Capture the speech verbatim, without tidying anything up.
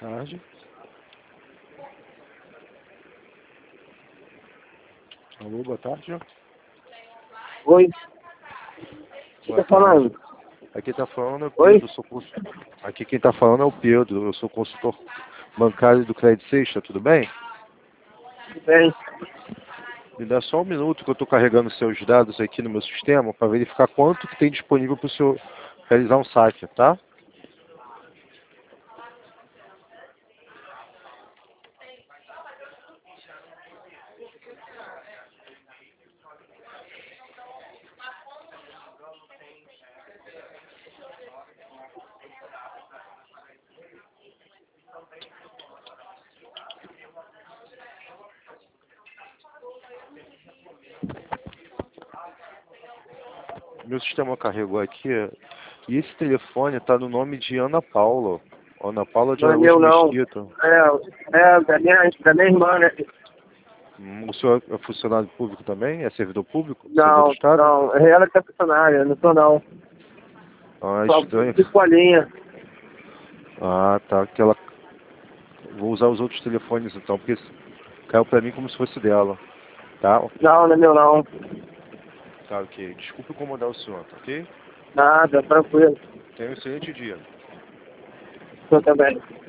tarde. Alô, boa tarde. Oi. Quem Boa tá falando? tarde. Aqui tá falando é o Oi? Pedro, eu sou cons- Aqui quem tá falando é o Pedro, eu sou consultor bancário do Credit Sexta, tudo bem? Tudo bem? Me dá só um minuto que eu estou carregando seus dados aqui no meu sistema para verificar quanto que tem disponível para o senhor realizar um saque, tá? Meu sistema carregou aqui e esse telefone está no nome de Ana Paula. Ana Paula de Não é Araújo meu, não. Mesquita. É, é da minha, da minha irmã, né? Hum, O senhor é funcionário público também? É servidor público? Servidor do Não, Estado? não. Ela que é funcionária, não sou não. Ah, Só estranho. fico a linha. Ah, tá. Que ela... Vou usar os outros telefones então, porque caiu para mim como se fosse dela. Tá? Não, não é meu, não. Tá, ok. Desculpe incomodar o senhor, tá ok? Nada, tranquilo. Tenha um excelente dia. Eu também.